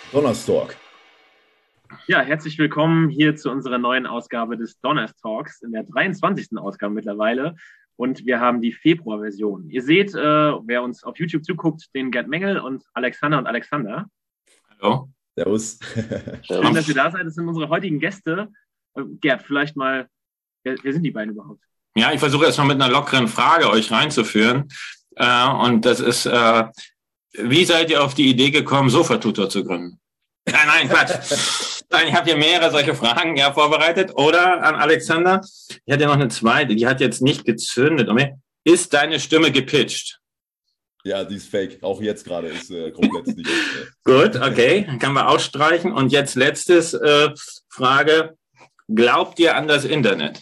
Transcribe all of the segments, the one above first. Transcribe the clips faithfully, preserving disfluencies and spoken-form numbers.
Donnerstalk. Ja, herzlich willkommen hier zu unserer neuen Ausgabe des Donnerstalks, in der dreiundzwanzigsten Ausgabe mittlerweile. Und wir haben die Februarversion. Ihr seht, äh, wer uns auf YouTube zuguckt, den Gerd Mengel und Alexander und Alexander. Hallo. Servus. Schön, dass ihr da seid. Das sind unsere heutigen Gäste. Äh, Gerd, vielleicht mal, wer, wer sind die beiden überhaupt? Ja, ich versuche erstmal mit einer lockeren Frage euch reinzuführen. Äh, und das ist, äh, wie seid ihr auf die Idee gekommen, Sofatutor zu gründen? Nein, nein, Quatsch. Nein, ich habe hier mehrere solche Fragen ja vorbereitet. Oder an Alexander, ich hatte noch eine zweite, die hat jetzt nicht gezündet. Ist deine Stimme gepitcht? Ja, die ist fake. Auch jetzt gerade ist äh, komplett nicht. Äh. Gut, okay, kann man ausstreichen. Und jetzt letztes äh, Frage. Glaubt ihr an das Internet?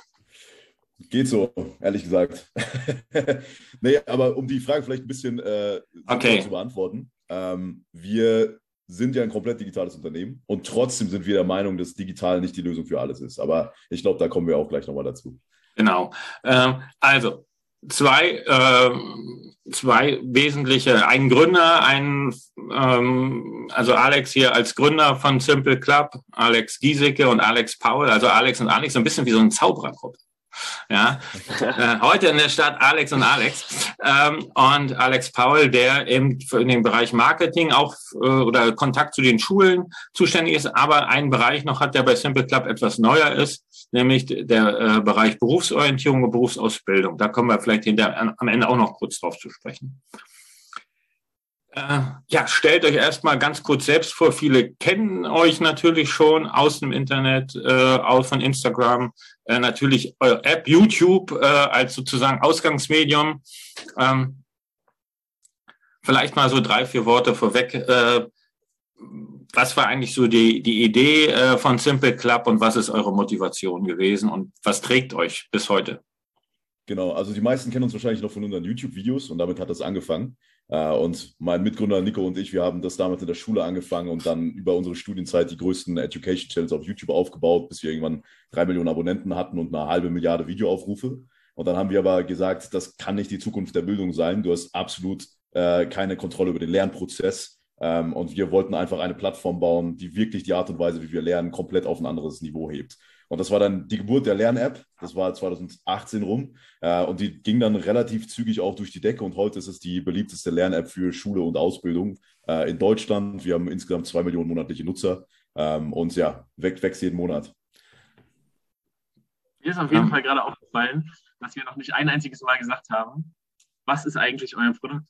Geht so, ehrlich gesagt. Nee, aber um die Frage vielleicht ein bisschen äh, okay. zu beantworten. Ähm, wir sind ja ein komplett digitales Unternehmen und trotzdem sind wir der Meinung, dass digital nicht die Lösung für alles ist. Aber ich glaube, da kommen wir auch gleich nochmal dazu. Genau. Ähm, also zwei, äh, zwei wesentliche, ein Gründer, ein, ähm, also Alex hier als Gründer von Simple Club, Alex Giesecke und Alex Paul, also Alex und Alex, so ein bisschen wie so eine Zauberergruppe. Ja, äh, heute in der Stadt Alex und Alex ähm, und Alex Paul, der eben für den Bereich Marketing auch äh, oder Kontakt zu den Schulen zuständig ist, aber einen Bereich noch hat, der bei Simple Club etwas neuer ist, nämlich der äh, Bereich Berufsorientierung und Berufsausbildung. Da kommen wir vielleicht hinter, am Ende auch noch kurz drauf zu sprechen. Äh, ja, stellt euch erstmal ganz kurz selbst vor. Viele kennen euch natürlich schon aus dem Internet, äh, auch von Instagram, äh, natürlich eure App YouTube äh, als sozusagen Ausgangsmedium. Ähm, vielleicht mal so drei, vier Worte vorweg. Äh, was war eigentlich so die, die Idee äh, von Simple Club und was ist eure Motivation gewesen und was trägt euch bis heute? Genau, also die meisten kennen uns wahrscheinlich noch von unseren YouTube-Videos und damit hat das angefangen. Und mein Mitgründer Nico und ich, wir haben das damals in der Schule angefangen und dann über unsere Studienzeit die größten Education-Channels auf YouTube aufgebaut, bis wir irgendwann drei Millionen Abonnenten hatten und eine halbe Milliarde Videoaufrufe. Und dann haben wir aber gesagt, das kann nicht die Zukunft der Bildung sein. Du hast absolut äh, keine Kontrolle über den Lernprozess. Ähm, und wir wollten einfach eine Plattform bauen, die wirklich die Art und Weise, wie wir lernen, komplett auf ein anderes Niveau hebt. Und das war dann die Geburt der Lern-App. Das war zweitausendachtzehn rum. Äh, und die ging dann relativ zügig auch durch die Decke. Und heute ist es die beliebteste Lern-App für Schule und Ausbildung äh, in Deutschland. Wir haben insgesamt zwei Millionen monatliche Nutzer. Ähm, und ja, wächst, wächst jeden Monat. Mir ist auf jeden Fall gerade aufgefallen, dass wir noch nicht ein einziges Mal gesagt haben, was ist eigentlich euer Produkt?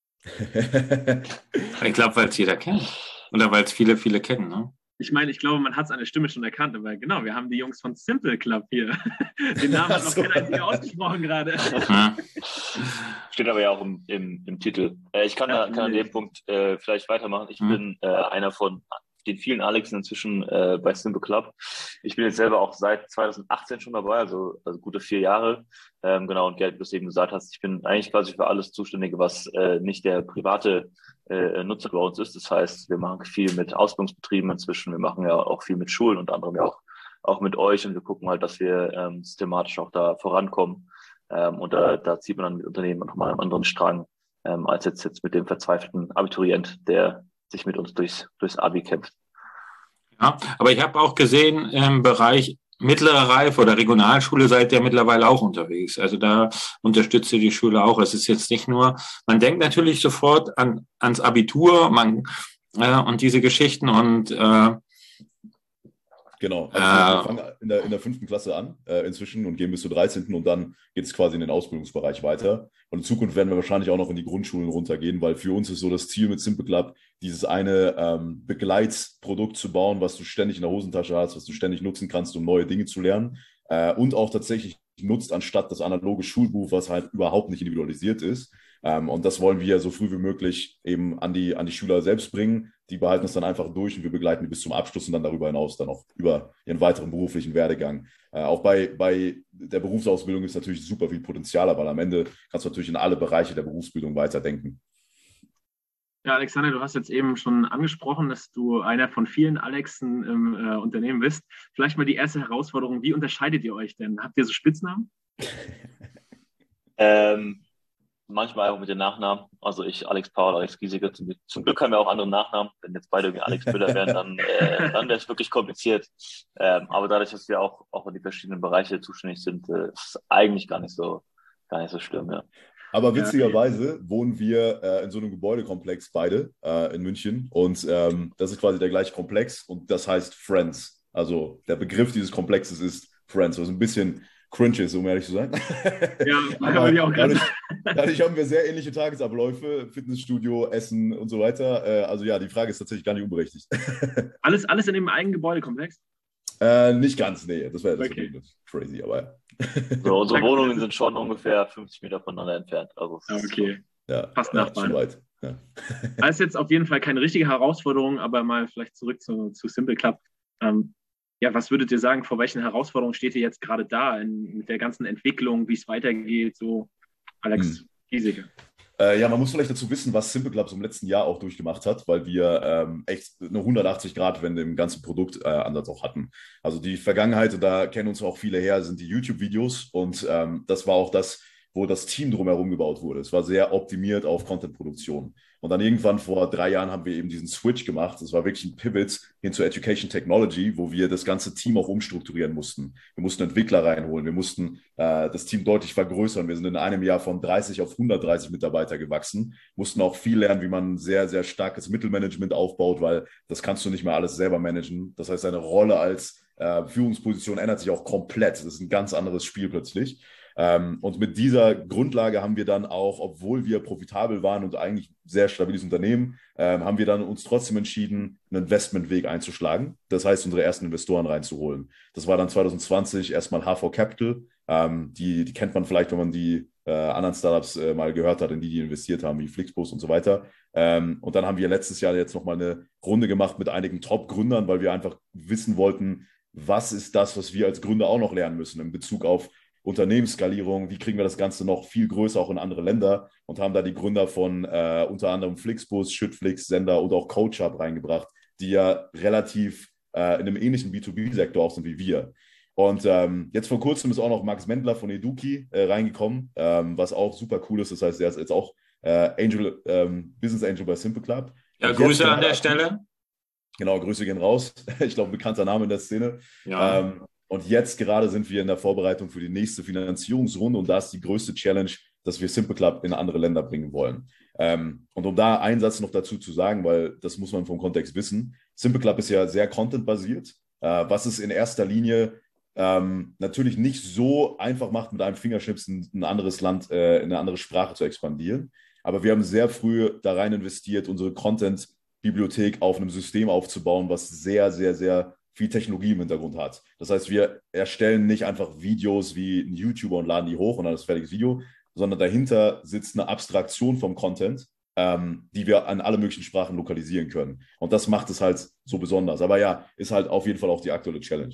Ich glaube, weil es jeder kennt. Oder weil es viele, viele kennen, ne? Ich meine, ich glaube, man hat es an der Stimme schon erkannt, aber genau, wir haben die Jungs von Simple Club hier. Den Namen hat noch so. Keiner hier ausgesprochen gerade. Ja. Steht aber ja auch im, im, im Titel. Äh, ich kann, ja, da, kann an dem Punkt äh, vielleicht weitermachen. Ich mhm. bin äh, einer von den vielen Alexen inzwischen äh, bei Simple Club. Ich bin jetzt selber auch seit zweitausendachtzehn schon dabei, also, also gute vier Jahre. Ähm, genau, und Gerd, wie du es eben gesagt hast, ich bin eigentlich quasi für alles Zuständige, was äh, nicht der private äh, Nutzer bei uns ist. Das heißt, wir machen viel mit Ausbildungsbetrieben inzwischen. Wir machen ja auch viel mit Schulen, unter anderem ja auch, auch mit euch. Und wir gucken halt, dass wir ähm, systematisch auch da vorankommen. Ähm, und da, da zieht man dann mit Unternehmen nochmal einen anderen Strang, ähm, als jetzt, jetzt mit dem verzweifelten Abiturient, der sich mit uns durchs, durchs Abi kämpft. Ja, aber ich habe auch gesehen, im Bereich mittlere Reife oder Regionalschule seid ihr mittlerweile auch unterwegs. Also da unterstützt ihr die Schule auch. Es ist jetzt nicht nur, man denkt natürlich sofort an, ans Abitur man, äh, und diese Geschichten und äh, Genau, also äh, wir fangen in der, in der fünften Klasse an äh, inzwischen und gehen bis zur dreizehnten und dann geht es quasi in den Ausbildungsbereich weiter. Und in Zukunft werden wir wahrscheinlich auch noch in die Grundschulen runtergehen, weil für uns ist so das Ziel mit Simple Club, dieses eine ähm, Begleitprodukt zu bauen, was du ständig in der Hosentasche hast, was du ständig nutzen kannst, um neue Dinge zu lernen äh, und auch tatsächlich nutzt, anstatt das analoge Schulbuch, was halt überhaupt nicht individualisiert ist. Ähm, und das wollen wir so früh wie möglich eben an die, an die Schüler selbst bringen. Die behalten es dann einfach durch und wir begleiten die bis zum Abschluss und dann darüber hinaus dann auch über ihren weiteren beruflichen Werdegang. Äh, auch bei, bei der Berufsausbildung ist natürlich super viel Potenzial, aber am Ende kannst du natürlich in alle Bereiche der Berufsbildung weiterdenken. Ja, Alexander, du hast jetzt eben schon angesprochen, dass du einer von vielen Alexen im äh, Unternehmen bist. Vielleicht mal die erste Herausforderung, wie unterscheidet ihr euch denn? Habt ihr so Spitznamen? ähm, manchmal einfach mit den Nachnamen. Also ich, Alex Paul, Alex Giesecke. Zum, zum Glück haben wir auch andere Nachnamen. Wenn jetzt beide irgendwie Alex Müller wären, dann, äh, dann wäre es wirklich kompliziert. Ähm, aber dadurch, dass wir auch, auch in die verschiedenen Bereiche zuständig sind, äh, ist es eigentlich gar nicht so, gar nicht so schlimm, ja. Aber witzigerweise wohnen wir äh, in so einem Gebäudekomplex beide äh, in München und ähm, das ist quasi der gleiche Komplex und das heißt Friends. Also der Begriff dieses Komplexes ist Friends, was ein bisschen cringe ist, um ehrlich zu sein. Ja, aber ich auch dadurch, dadurch haben wir sehr ähnliche Tagesabläufe, Fitnessstudio, Essen und so weiter. Äh, also ja, die Frage ist tatsächlich gar nicht unberechtigt. alles, alles in dem eigenen Gebäudekomplex? Äh, nicht ganz, nee, das wäre Okay. wär crazy, aber ja. So, unsere Wohnungen sind schon ungefähr fünfzig Meter voneinander entfernt. Also es ist Okay, Ja, fast ja, Nachbarn. schon weit. Ja. Das ist jetzt auf jeden Fall keine richtige Herausforderung, aber mal vielleicht zurück zu, zu Simple Club. Ähm, ja, was würdet ihr sagen, vor welchen Herausforderungen steht ihr jetzt gerade da in, mit der ganzen Entwicklung, wie es weitergeht? So, Alex Hm. Giesecke. Äh, ja, man muss vielleicht dazu wissen, was Simple Club so im letzten Jahr auch durchgemacht hat, weil wir ähm, echt eine hundertachtzig-Grad-Wende im ganzen Produktansatz äh, auch hatten. Also die Vergangenheit, und da kennen uns auch viele her, sind die YouTube-Videos und ähm, das war auch das, wo das Team drumherum gebaut wurde. Es war sehr optimiert auf Content-Produktion. Und dann irgendwann vor drei Jahren haben wir eben diesen Switch gemacht. Das war wirklich ein Pivot hin zu Education Technology, wo wir das ganze Team auch umstrukturieren mussten. Wir mussten Entwickler reinholen, wir mussten äh, das Team deutlich vergrößern. Wir sind in einem Jahr von dreißig auf hundertdreißig Mitarbeiter gewachsen, mussten auch viel lernen, wie man ein sehr, sehr starkes Mittelmanagement aufbaut, weil das kannst du nicht mehr alles selber managen. Das heißt, deine Rolle als äh, Führungsposition ändert sich auch komplett. Das ist ein ganz anderes Spiel plötzlich. Ähm, und mit dieser Grundlage haben wir dann auch, obwohl wir profitabel waren und eigentlich sehr stabiles Unternehmen, ähm, haben wir dann uns trotzdem entschieden, einen Investmentweg einzuschlagen. Das heißt, unsere ersten Investoren reinzuholen. Das war dann zwanzig zwanzig erstmal H V Capital. Ähm, die, die kennt man vielleicht, wenn man die äh, anderen Startups äh, mal gehört hat, in die die investiert haben, wie Flixbus und so weiter. Ähm, und dann haben wir letztes Jahr jetzt nochmal eine Runde gemacht mit einigen Top-Gründern, weil wir einfach wissen wollten, was ist das, was wir als Gründer auch noch lernen müssen in Bezug auf Unternehmensskalierung, wie kriegen wir das Ganze noch viel größer auch in andere Länder und haben da die Gründer von äh, unter anderem Flixbus, Schüttflix, Sender und auch CoachUp reingebracht, die ja relativ äh, in einem ähnlichen B zwei B-Sektor auch sind wie wir. Und ähm, jetzt vor kurzem ist auch noch Max Mendler von Eduki äh, reingekommen, ähm, was auch super cool ist. Das heißt, er ist jetzt auch äh, Angel, ähm, Business Angel bei Simple Club. Ja, Und Grüße jetzt, an der Stelle. Genau, Grüße gehen raus. Ich glaube, ein bekannter Name in der Szene. Ja. Ähm, und jetzt gerade sind wir in der Vorbereitung für die nächste Finanzierungsrunde und da ist die größte Challenge, dass wir Simple Club in andere Länder bringen wollen. Ähm, und um da einen Satz noch dazu zu sagen, weil das muss man vom Kontext wissen, Simple Club ist ja sehr contentbasiert, äh, was es in erster Linie ähm, natürlich nicht so einfach macht, mit einem Fingerschnipsen ein anderes Land, äh, in eine andere Sprache zu expandieren. Aber wir haben sehr früh da rein investiert, unsere Content-Bibliothek auf einem System aufzubauen, was sehr, sehr, sehr viel Technologie im Hintergrund hat. Das heißt, wir erstellen nicht einfach Videos wie ein YouTuber und laden die hoch und dann ist fertiges Video, sondern dahinter sitzt eine Abstraktion vom Content, ähm, die wir an alle möglichen Sprachen lokalisieren können. Und das macht es halt so besonders. Aber ja, ist halt auf jeden Fall auch die aktuelle Challenge.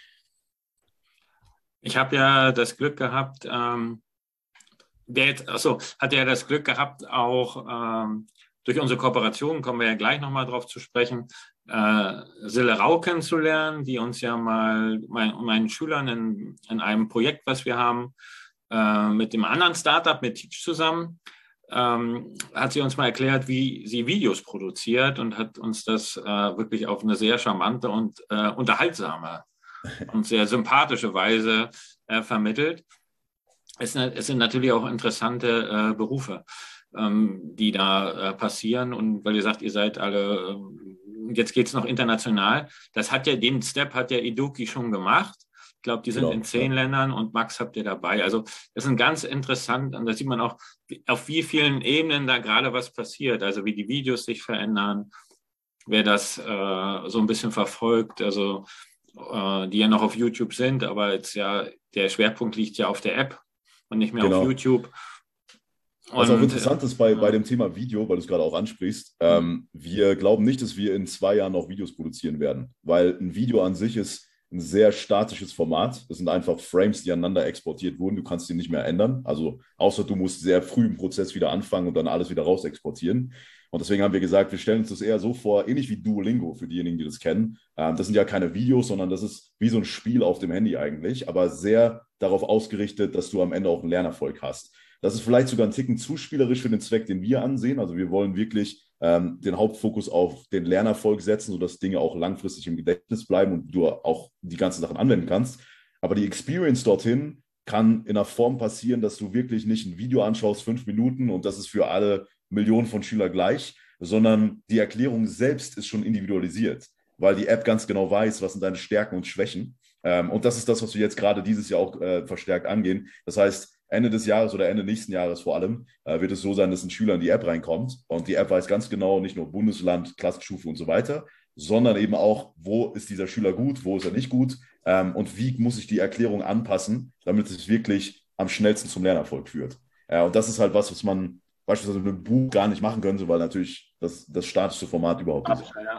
Ich habe ja das Glück gehabt, ähm, der jetzt, achso, hat ja das Glück gehabt, auch ähm, durch unsere Kooperation, kommen wir ja gleich nochmal drauf zu sprechen, äh, Sille Rau kennenzulernen, die uns ja mal, mein, meinen Schülern in, in einem Projekt, was wir haben, äh, mit dem anderen Startup, mit Teach zusammen, ähm, hat sie uns mal erklärt, wie sie Videos produziert und hat uns das äh, wirklich auf eine sehr charmante und äh, unterhaltsame und sehr sympathische Weise äh, vermittelt. Es, es sind natürlich auch interessante äh, Berufe, ähm, die da äh, passieren. Und weil ihr sagt, ihr seid alle, äh, jetzt geht es noch international. Das hat ja, den Step hat ja Eduki schon gemacht. Ich glaube, die sind Genau, in zehn ja. Ländern und Max habt ihr dabei. Also das ist ganz interessant und da sieht man auch, auf wie vielen Ebenen da gerade was passiert. Also wie die Videos sich verändern, wer das äh, so ein bisschen verfolgt, also äh, die ja noch auf YouTube sind, aber jetzt ja, der Schwerpunkt liegt ja auf der App und nicht mehr Genau. auf YouTube. Und, Was auch interessant ist bei, ja. bei dem Thema Video, weil du es gerade auch ansprichst, ähm, wir glauben nicht, dass wir in zwei Jahren noch Videos produzieren werden, weil ein Video an sich ist ein sehr statisches Format. Das sind einfach Frames, die aneinander exportiert wurden. Du kannst die nicht mehr ändern. Also außer du musst sehr früh im Prozess wieder anfangen und dann alles wieder raus exportieren. Und deswegen haben wir gesagt, wir stellen uns das eher so vor, ähnlich wie Duolingo, für diejenigen, die das kennen. Ähm, das sind ja keine Videos, sondern das ist wie so ein Spiel auf dem Handy eigentlich, aber sehr darauf ausgerichtet, dass du am Ende auch einen Lernerfolg hast. Das ist vielleicht sogar ein Ticken zu spielerisch für den Zweck, den wir ansehen. Also wir wollen wirklich ähm, den Hauptfokus auf den Lernerfolg setzen, sodass Dinge auch langfristig im Gedächtnis bleiben und du auch die ganzen Sachen anwenden kannst. Aber die Experience dorthin kann in einer Form passieren, dass du wirklich nicht ein Video anschaust, fünf Minuten, und das ist für alle Millionen von Schülern gleich, sondern die Erklärung selbst ist schon individualisiert, weil die App ganz genau weiß, was sind deine Stärken und Schwächen. Ähm, und das ist das, was wir jetzt gerade dieses Jahr auch äh, verstärkt angehen. Das heißt, Ende des Jahres oder Ende nächsten Jahres vor allem äh, wird es so sein, dass ein Schüler in die App reinkommt und die App weiß ganz genau, nicht nur Bundesland, Klassenstufe und so weiter, sondern eben auch, wo ist dieser Schüler gut, wo ist er nicht gut, ähm, und wie muss ich die Erklärung anpassen, damit es wirklich am schnellsten zum Lernerfolg führt. Äh, und das ist halt was, was man beispielsweise mit einem Buch gar nicht machen könnte, weil natürlich das, das statischste Format überhaupt ist. Ja.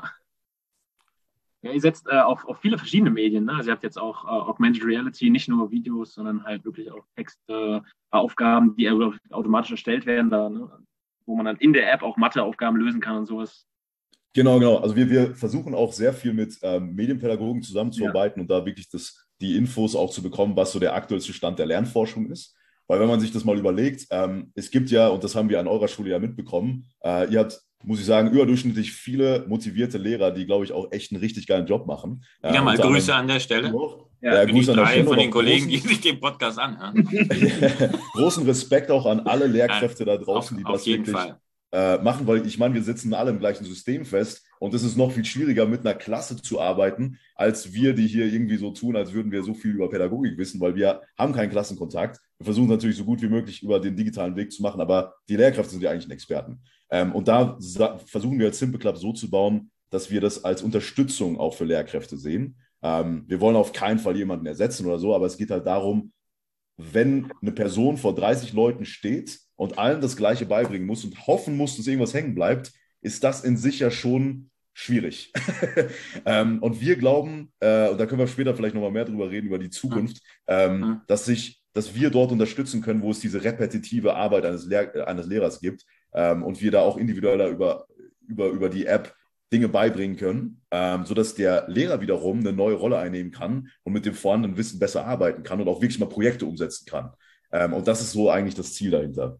Ja, ihr setzt äh, auf, auf viele verschiedene Medien. Ne? Also ihr habt jetzt auch äh, Augmented Reality, nicht nur Videos, sondern halt wirklich auch Texte, äh, Aufgaben, die automatisch erstellt werden, da, ne? Wo man dann in der App auch Matheaufgaben lösen kann und sowas. Genau, genau. Also wir, wir versuchen auch sehr viel mit ähm, Medienpädagogen zusammenzuarbeiten, ja, und da wirklich das, die Infos auch zu bekommen, was so der aktuellste Stand der Lernforschung ist. Weil wenn man sich das mal überlegt, ähm, es gibt ja, und das haben wir an eurer Schule ja mitbekommen, äh, ihr habt, muss ich sagen, überdurchschnittlich viele motivierte Lehrer, die, glaube ich, auch echt einen richtig geilen Job machen. Ja, äh, mal Grüße an der Stelle. Ja, ja, Grüße an der Stelle. Von den Kollegen, großen, die sich den Podcast anhören. Großen Respekt auch an alle Lehrkräfte da draußen, auf, die das auf jeden wirklich Fall. Äh, machen, weil ich meine, wir sitzen alle im gleichen System fest und es ist noch viel schwieriger, mit einer Klasse zu arbeiten, als wir, die hier irgendwie so tun, als würden wir so viel über Pädagogik wissen, weil wir haben keinen Klassenkontakt. Wir versuchen natürlich so gut wie möglich über den digitalen Weg zu machen, aber die Lehrkräfte sind ja eigentlich Experten. Ähm, und da versuchen wir als Simple Club so zu bauen, dass wir das als Unterstützung auch für Lehrkräfte sehen. Ähm, wir wollen auf keinen Fall jemanden ersetzen oder so, aber es geht halt darum, wenn eine Person vor dreißig Leuten steht und allen das Gleiche beibringen muss und hoffen muss, dass irgendwas hängen bleibt, ist das in sich ja schon schwierig. ähm, und wir glauben, äh, und da können wir später vielleicht nochmal mehr drüber reden, über die Zukunft, ähm, mhm. dass, sich, dass wir dort unterstützen können, wo es diese repetitive Arbeit eines, Lehr- eines Lehrers gibt, ähm, und wir da auch individueller über, über, über die App Dinge beibringen können, ähm, sodass der Lehrer wiederum eine neue Rolle einnehmen kann und mit dem vorhandenen Wissen besser arbeiten kann und auch wirklich mal Projekte umsetzen kann. Ähm, und das ist so eigentlich das Ziel dahinter.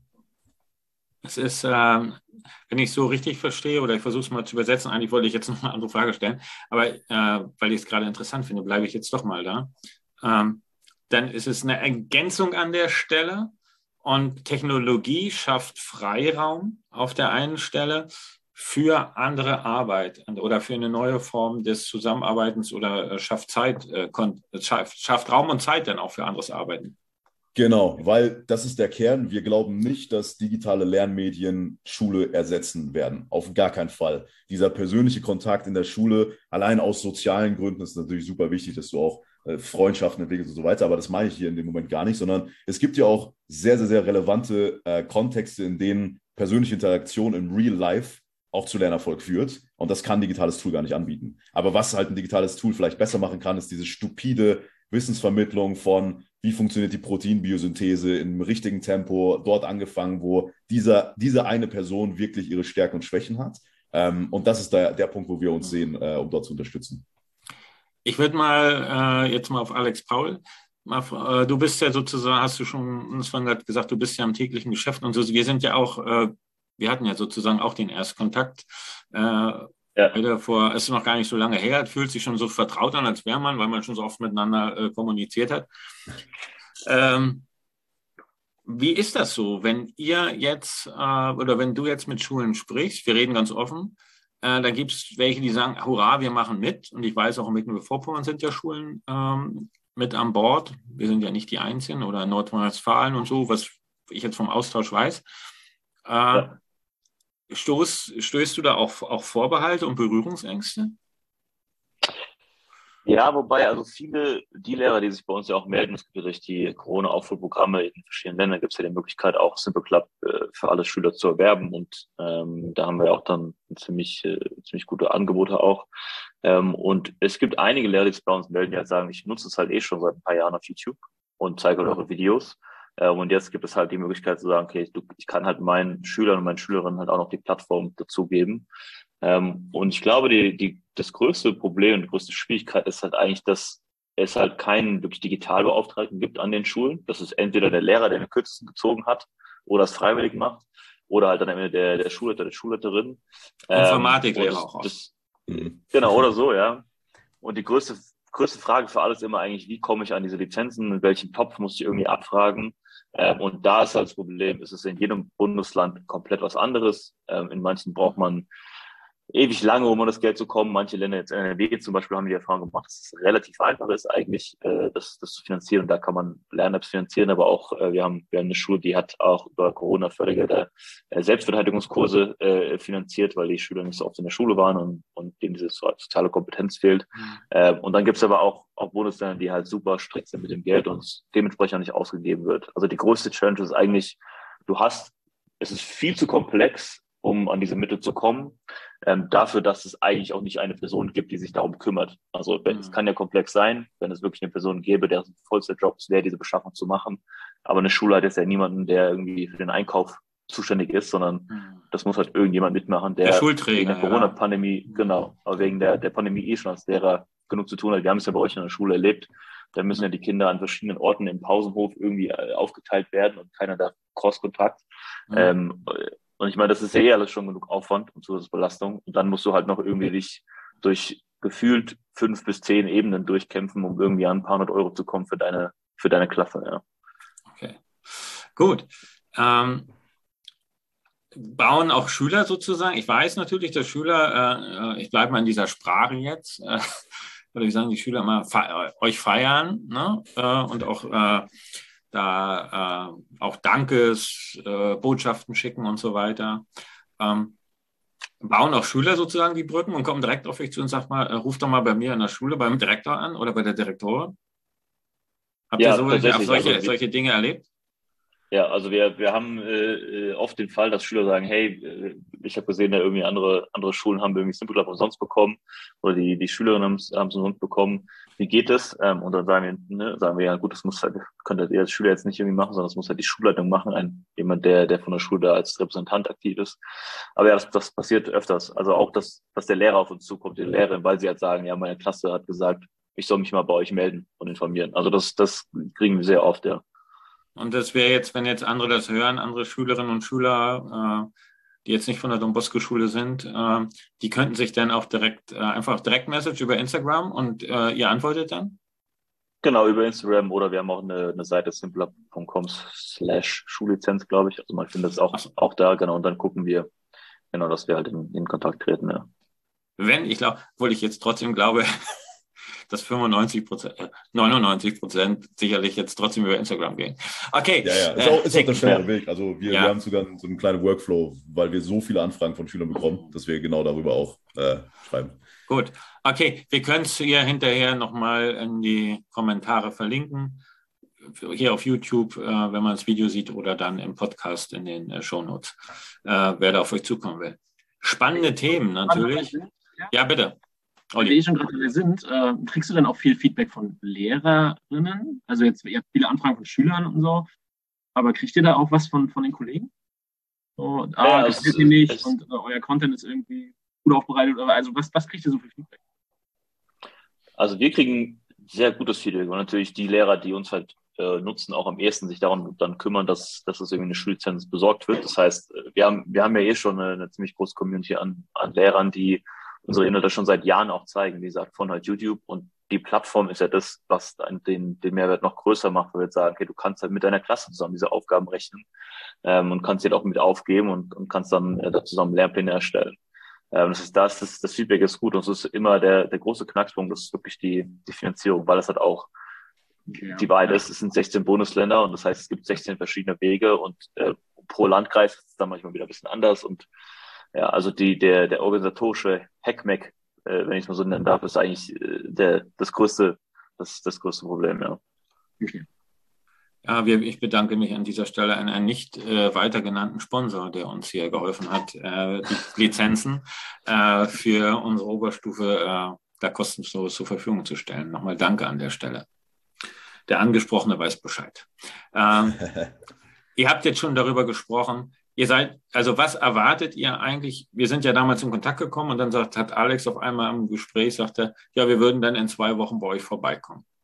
Es ist, ähm, wenn ich es so richtig verstehe, oder ich versuche es mal zu übersetzen, eigentlich wollte ich jetzt noch eine andere Frage stellen, aber äh, weil ich es gerade interessant finde, bleibe ich jetzt doch mal da. Ähm, dann ist es eine Ergänzung an der Stelle und Technologie schafft Freiraum auf der einen Stelle für andere Arbeit oder für eine neue Form des Zusammenarbeitens oder schafft Zeit, äh, schafft, schafft Raum und Zeit dann auch für anderes Arbeiten. Genau, weil das ist der Kern. Wir glauben nicht, dass digitale Lernmedien Schule ersetzen werden. Auf gar keinen Fall. Dieser persönliche Kontakt in der Schule, allein aus sozialen Gründen, ist natürlich super wichtig, dass du auch äh, Freundschaften entwickelst und so weiter. Aber das meine ich hier in dem Moment gar nicht, sondern es gibt ja auch sehr, sehr, sehr relevante äh, Kontexte, in denen persönliche Interaktion im Real Life auch zu Lernerfolg führt. Und das kann ein digitales Tool gar nicht anbieten. Aber was halt ein digitales Tool vielleicht besser machen kann, ist diese stupide Wissensvermittlung von, wie funktioniert die Proteinbiosynthese im richtigen Tempo, dort angefangen, wo dieser, diese eine Person wirklich ihre Stärken und Schwächen hat. Ähm, und das ist der, der Punkt, wo wir uns sehen, äh, um dort zu unterstützen. Ich würde mal äh, jetzt mal auf Alex Paul. Mal, äh, du bist ja sozusagen, hast du schon uns vorhin gesagt, du bist ja im täglichen Geschäft und so. Wir sind ja auch, äh, wir hatten ja sozusagen auch den Erstkontakt. Äh, Ja. Vor, es ist noch gar nicht so lange her, fühlt sich schon so vertraut an, als wäre man, weil man schon so oft miteinander äh, kommuniziert hat. Ähm, wie ist das so, wenn ihr jetzt äh, oder wenn du jetzt mit Schulen sprichst, wir reden ganz offen, äh, da gibt es welche, die sagen, hurra, wir machen mit. Und ich weiß auch, in Mecklenburg-Vorpommern sind ja Schulen ähm, mit an Bord. Wir sind ja nicht die Einzigen oder in Nordrhein-Westfalen und so, was ich jetzt vom Austausch weiß. Äh, ja. Stoß, stößt du da auch, auch Vorbehalte und Berührungsängste? Ja, wobei also viele, die Lehrer, die sich bei uns ja auch melden, es gibt ja durch die Corona-Aufholprogramme in verschiedenen Ländern, gibt es ja die Möglichkeit, auch Simple Club äh, für alle Schüler zu erwerben. Und ähm, da haben wir auch dann ziemlich, äh, ziemlich gute Angebote auch. Ähm, und es gibt einige Lehrer, die sich bei uns melden, die halt sagen, ich nutze es halt eh schon seit ein paar Jahren auf YouTube und zeige halt eure Videos. Und jetzt gibt es halt die Möglichkeit zu sagen, okay, ich kann halt meinen Schülern und meinen Schülerinnen halt auch noch die Plattform dazugeben. Und ich glaube, die, die, das größte Problem, die größte Schwierigkeit ist halt eigentlich, dass es halt keinen wirklich Digitalbeauftragten gibt an den Schulen. Das ist entweder der Lehrer, der den kürzesten gezogen hat, oder es freiwillig macht oder halt dann am Ende der, der Schulleiter, der Schulleiterin. Informatiklehrer ähm, auch. Das, genau, oder so, ja. Und die größte, größte Frage für alles immer eigentlich, wie komme ich an diese Lizenzen, in welchen Topf muss ich irgendwie abfragen? Ähm, und da ist halt das Problem, ist es in jedem Bundesland komplett was anderes. Ähm, in manchen braucht man ewig lange, um an das Geld zu kommen. Manche Länder, jetzt N R W zum Beispiel, haben die Erfahrung gemacht, dass es relativ einfach ist, eigentlich äh, das, das zu finanzieren. Und da kann man Lern-Apps finanzieren, aber auch äh, wir haben wir haben eine Schule, die hat auch über Corona-Fördergelder äh, Selbstverteidigungskurse äh, finanziert, weil die Schüler nicht so oft in der Schule waren und, und denen diese soziale Kompetenz fehlt. Mhm. Äh, und dann gibt es aber auch, auch Bundesländer, die halt super strikt sind mit dem Geld und es dementsprechend auch nicht ausgegeben wird. Also die größte Challenge ist eigentlich, du hast, es ist viel zu komplex, um an diese Mittel zu kommen, ähm, dafür, dass es eigentlich auch nicht eine Person gibt, die sich darum kümmert. Also mhm. es kann ja komplex sein, wenn es wirklich eine Person gäbe, der vollster Job wäre, diese Beschaffung zu machen. Aber eine Schule hat jetzt ja niemanden, der irgendwie für den Einkauf zuständig ist, sondern mhm. das muss halt irgendjemand mitmachen, der, der Schulträger, wegen der Corona-Pandemie, ja. genau, aber wegen der, der Pandemie eh schon als Lehrer genug zu tun hat. Wir haben es ja bei euch in der Schule erlebt. Da müssen ja die Kinder an verschiedenen Orten im Pausenhof irgendwie aufgeteilt werden und keiner da Cross-Kontakt. Mhm. Ähm, Und ich meine, das ist ja eh alles schon genug Aufwand und Zusatzbelastung. Und dann musst du halt noch irgendwie dich durch gefühlt fünf bis zehn Ebenen durchkämpfen, um irgendwie an ein paar hundert Euro zu kommen für deine, für deine Klasse, ja. Okay. Gut. Ähm, bauen auch Schüler sozusagen, ich weiß natürlich, dass Schüler, äh, ich bleibe mal in dieser Sprache jetzt, äh, würde ich sagen, die Schüler immer fe- euch feiern, ne? äh, und auch äh, da äh, auch Dankesbotschaften äh, schicken und so weiter. Ähm, bauen auch Schüler sozusagen die Brücken und kommen direkt auf euch zu und sagt mal, äh, ruft doch mal bei mir in der Schule beim Direktor an oder bei der Direktorin. Habt ja, ihr so, tatsächlich. solche, also, solche Dinge erlebt? Ja, also wir, wir haben äh, oft den Fall, dass Schüler sagen, hey, äh, ich habe gesehen, da irgendwie andere andere Schulen haben irgendwie Simple Club umsonst bekommen oder die die Schülerinnen haben es umsonst bekommen. Wie geht es? Ähm, und dann sagen wir, ne, sagen wir ja gut, das muss halt, könnt ihr als Schüler jetzt nicht irgendwie machen, sondern das muss halt die Schulleitung machen, ein jemand, der der von der Schule da als Repräsentant aktiv ist. Aber ja, das, das passiert öfters. Also auch, dass dass der Lehrer auf uns zukommt, die Lehrerin, weil sie halt sagen, ja, meine Klasse hat gesagt, ich soll mich mal bei euch melden und informieren. Also das das kriegen wir sehr oft, ja. Und das wäre jetzt, wenn jetzt andere das hören, andere Schülerinnen und Schüler, äh, die jetzt nicht von der Don Bosco Schule sind, äh, die könnten sich dann auch direkt, äh, einfach Direktmessage über Instagram und äh, ihr antwortet dann? Genau, über Instagram oder wir haben auch eine, eine Seite simpler punkt com slash Schullizenz, glaube ich. Also man findet es auch, so. auch da, genau, und dann gucken wir, genau, dass wir halt in, in Kontakt treten, ja. Wenn, ich glaube, obwohl ich jetzt trotzdem glaube, dass fünfundneunzig Prozent, neunundneunzig Prozent sicherlich jetzt trotzdem über Instagram gehen. Okay. Ja, ja, ist auch, ist auch der schnellere Weg. Also wir, ja. wir haben sogar so einen kleinen Workflow, weil wir so viele Anfragen von Schülern bekommen, dass wir genau darüber auch äh, schreiben. Gut. Okay, wir können es hier hinterher nochmal in die Kommentare verlinken. Hier auf YouTube, äh, wenn man das Video sieht, oder dann im Podcast in den äh, Shownotes, äh, wer da auf euch zukommen will. Spannende Themen natürlich. Ja, bitte. Weil wir eh schon gerade dabei sind, äh, kriegst du dann auch viel Feedback von Lehrerinnen? Also jetzt, ihr habt viele Anfragen von Schülern und so, aber kriegt ihr da auch was von, von den Kollegen? So, ah, ja, das gefällt mir nicht und äh, euer Content ist irgendwie gut aufbereitet. Also was, was kriegt ihr so für Feedback? Also wir kriegen sehr gutes Feedback und natürlich die Lehrer, die uns halt äh, nutzen, auch am ehesten sich darum dann kümmern, dass, dass es irgendwie eine Schullizenz besorgt wird. Das heißt, wir haben, wir haben ja eh schon eine, eine ziemlich große Community an, an Lehrern, die unsere Inhalte schon seit Jahren auch zeigen, wie gesagt, von halt YouTube. Und die Plattform ist ja das, was den, den Mehrwert noch größer macht, weil wir jetzt sagen, okay, du kannst halt mit deiner Klasse zusammen diese Aufgaben rechnen ähm, und kannst sie halt auch mit aufgeben und, und kannst dann äh, da zusammen Lernpläne erstellen. Ähm, das ist das, das, das Feedback ist gut und es ist immer der, der große Knackpunkt, das ist wirklich die, die Finanzierung, weil es halt auch ja, die Wahrheit ist, es sind sechzehn Bundesländer und das heißt, es gibt sechzehn verschiedene Wege und äh, pro Landkreis ist es dann manchmal wieder ein bisschen anders und ja, also die, der, der organisatorische Hackmack, äh, wenn ich es mal so nennen darf, ist eigentlich äh, der, das größte, das, das größte Problem, ja. Okay. Ja, wir, ich bedanke mich an dieser Stelle an einen nicht äh, weiter genannten Sponsor, der uns hier geholfen hat, äh, die Lizenzen äh, für unsere Oberstufe äh, da kostenlos zur Verfügung zu stellen. Nochmal danke an der Stelle. Der Angesprochene weiß Bescheid. Ähm, ihr habt jetzt schon darüber gesprochen. Ihr seid, also was erwartet ihr eigentlich? Wir sind ja damals in Kontakt gekommen und dann sagt, hat Alex auf einmal im Gespräch, sagte, ja, wir würden dann in zwei Wochen bei euch vorbeikommen.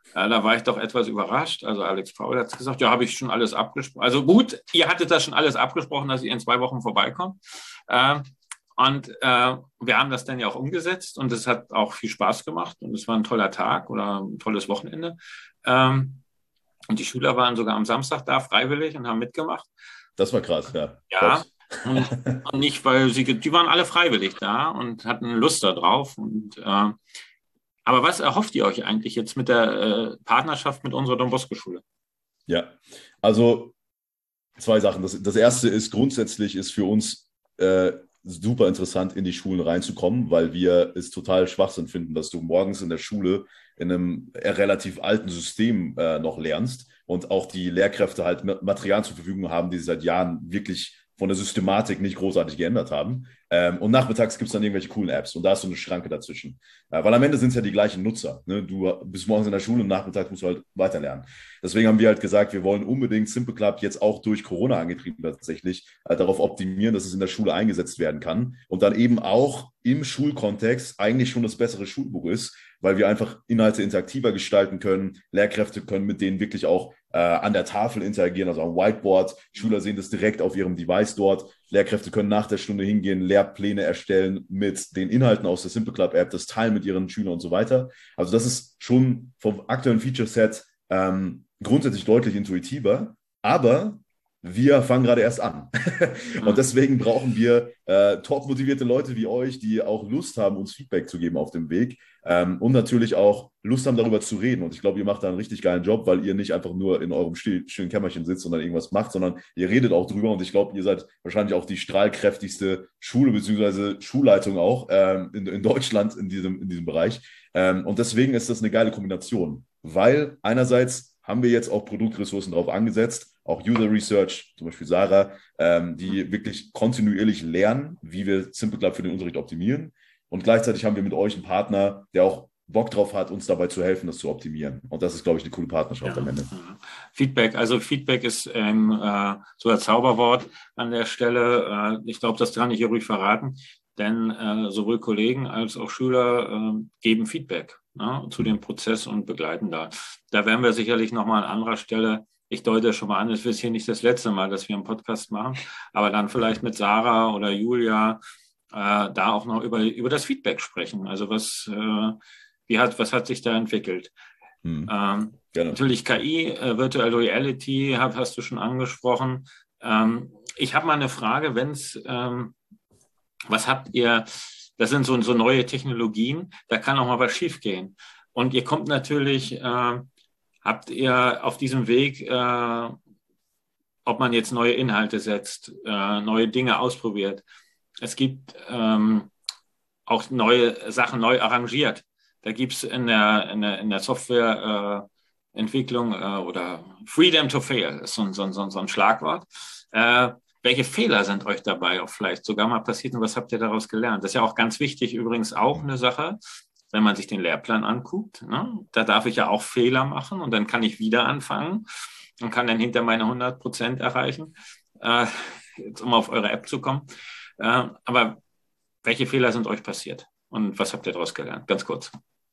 Ja, da war ich doch etwas überrascht. Also Alex Paul hat gesagt, ja, habe ich schon alles abgesprochen. Also gut, ihr hattet das schon alles abgesprochen, dass ihr in zwei Wochen vorbeikommt. Ähm, und äh, wir haben das dann ja auch umgesetzt und es hat auch viel Spaß gemacht und es war ein toller Tag oder ein tolles Wochenende. Ähm, und die Schüler waren sogar am Samstag da freiwillig und haben mitgemacht. Das war krass, ja. Ja, und, und nicht, weil sie, die waren alle freiwillig da und hatten Lust darauf. Und, äh, aber was erhofft ihr euch eigentlich jetzt mit der äh, Partnerschaft mit unserer Don Bosco-Schule? Ja, also zwei Sachen. Das, das erste ist, grundsätzlich ist für uns äh, super interessant, in die Schulen reinzukommen, weil wir es total Schwachsinn finden, dass du morgens in der Schule in einem relativ alten System äh, noch lernst und auch die Lehrkräfte halt Materialien zur Verfügung haben, die sie seit Jahren wirklich von der Systematik nicht großartig geändert haben. Ähm, und nachmittags gibt es dann irgendwelche coolen Apps und da ist so eine Schranke dazwischen. Äh, weil am Ende sind es ja die gleichen Nutzer. Ne? Du bist morgens in der Schule und nachmittags musst du halt weiterlernen. Deswegen haben wir halt gesagt, wir wollen unbedingt Simple Club jetzt auch durch Corona angetrieben tatsächlich äh, darauf optimieren, dass es in der Schule eingesetzt werden kann und dann eben auch im Schulkontext eigentlich schon das bessere Schulbuch ist, weil wir einfach Inhalte interaktiver gestalten können. Lehrkräfte können mit denen wirklich auch äh, an der Tafel interagieren, also am Whiteboard. Schüler sehen das direkt auf ihrem Device dort. Lehrkräfte können nach der Stunde hingehen, Lehrpläne erstellen mit den Inhalten aus der Simple Club App, das teilen mit ihren Schülern und so weiter. Also das ist schon vom aktuellen Feature-Set ähm, grundsätzlich deutlich intuitiver, aber wir fangen gerade erst an. Und deswegen brauchen wir äh, top motivierte Leute wie euch, die auch Lust haben, uns Feedback zu geben auf dem Weg ähm, und natürlich auch Lust haben, darüber zu reden. Und ich glaube, ihr macht da einen richtig geilen Job, weil ihr nicht einfach nur in eurem still, stillen Kämmerchen sitzt und dann irgendwas macht, sondern ihr redet auch drüber. Und ich glaube, ihr seid wahrscheinlich auch die strahlkräftigste Schule bzw. Schulleitung auch ähm, in, in Deutschland in diesem, in diesem Bereich. Ähm, und deswegen ist das eine geile Kombination, weil einerseits haben wir jetzt auch Produktressourcen drauf angesetzt, auch User Research, zum Beispiel Sarah, ähm, die wirklich kontinuierlich lernen, wie wir Simple Club für den Unterricht optimieren. Und gleichzeitig haben wir mit euch einen Partner, der auch Bock drauf hat, uns dabei zu helfen, das zu optimieren. Und das ist, glaube ich, eine coole Partnerschaft ja. am Ende. Feedback, also Feedback ist ähm, äh, so ein Zauberwort an der Stelle. Äh, ich glaube, das kann ich hier ruhig verraten, denn äh, sowohl Kollegen als auch Schüler äh, geben Feedback, ne, zu dem Prozess und begleiten da. Da werden wir sicherlich nochmal an anderer Stelle, ich deute schon mal an, es ist hier nicht das letzte Mal, dass wir einen Podcast machen, aber dann vielleicht mit Sarah oder Julia äh, da auch noch über, über das Feedback sprechen. Also was, äh, wie hat, was hat sich da entwickelt? Hm. Ähm, natürlich K I, äh, Virtual Reality, hab, hast du schon angesprochen. Ähm, ich habe mal eine Frage, wenn es, ähm, was habt ihr, das sind so, so neue Technologien, da kann auch mal was schiefgehen. Und ihr kommt natürlich, äh, habt ihr auf diesem Weg, äh, ob man jetzt neue Inhalte setzt, äh, neue Dinge ausprobiert. Es gibt ähm, auch neue Sachen neu arrangiert. Da gibt es in der, in der, in der Softwareentwicklung äh, äh, oder Freedom to Fail, ist so ein, so ein, so ein Schlagwort. Äh, welche Fehler sind euch dabei auch vielleicht sogar mal passiert und was habt ihr daraus gelernt? Das ist ja auch ganz wichtig, übrigens auch eine Sache, wenn man sich den Lehrplan anguckt. Ne? Da darf ich ja auch Fehler machen und dann kann ich wieder anfangen und kann dann hinter meine hundert Prozent erreichen, äh, jetzt um auf eure App zu kommen. Äh, aber welche Fehler sind euch passiert und was habt ihr daraus gelernt? Ganz kurz.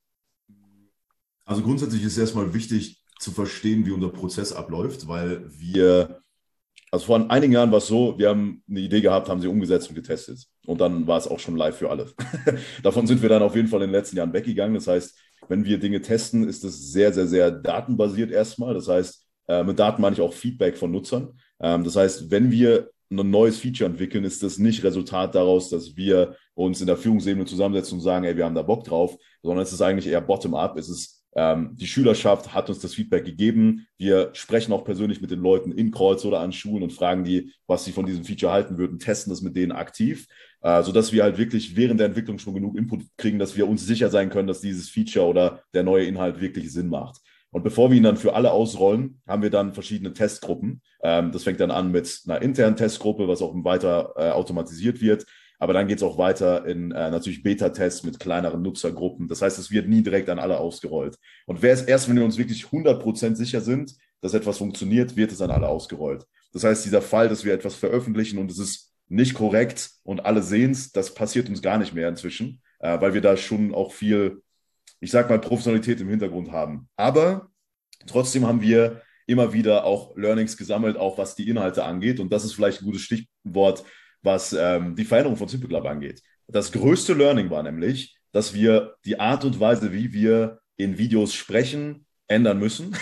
Also grundsätzlich ist erstmal wichtig zu verstehen, wie unser Prozess abläuft, weil wir, also vor einigen Jahren war es so, wir haben eine Idee gehabt, haben sie umgesetzt und getestet und dann war es auch schon live für alle. Davon sind wir dann auf jeden Fall in den letzten Jahren weggegangen. Das heißt, wenn wir Dinge testen, ist das sehr, sehr, sehr datenbasiert erstmal. Das heißt, mit Daten meine ich auch Feedback von Nutzern. Das heißt, wenn wir ein neues Feature entwickeln, ist das nicht Resultat daraus, dass wir uns in der Führungsebene zusammensetzen und sagen, ey, wir haben da Bock drauf, sondern es ist eigentlich eher bottom-up. Es ist, ähm, die Schülerschaft hat uns das Feedback gegeben. Wir sprechen auch persönlich mit den Leuten in Kreuz oder an Schulen und fragen die, was sie von diesem Feature halten würden, testen das mit denen aktiv, äh, sodass wir halt wirklich während der Entwicklung schon genug Input kriegen, dass wir uns sicher sein können, dass dieses Feature oder der neue Inhalt wirklich Sinn macht. Und bevor wir ihn dann für alle ausrollen, haben wir dann verschiedene Testgruppen. Ähm, das fängt dann an mit einer internen Testgruppe, was auch weiter äh, automatisiert wird. Aber dann geht es auch weiter in äh, natürlich Beta-Tests mit kleineren Nutzergruppen. Das heißt, es wird nie direkt an alle ausgerollt. Und wer ist erst, wenn wir uns wirklich hundert Prozent sicher sind, dass etwas funktioniert, wird es an alle ausgerollt. Das heißt, dieser Fall, dass wir etwas veröffentlichen und es ist nicht korrekt und alle sehen es, das passiert uns gar nicht mehr inzwischen, äh, weil wir da schon auch viel ich sag mal, Professionalität im Hintergrund haben. Aber trotzdem haben wir immer wieder auch Learnings gesammelt, auch was die Inhalte angeht. Und das ist vielleicht ein gutes Stichwort, was ähm, die Veränderung von Simple Club angeht. Das größte Learning war nämlich, dass wir die Art und Weise, wie wir in Videos sprechen, ändern müssen,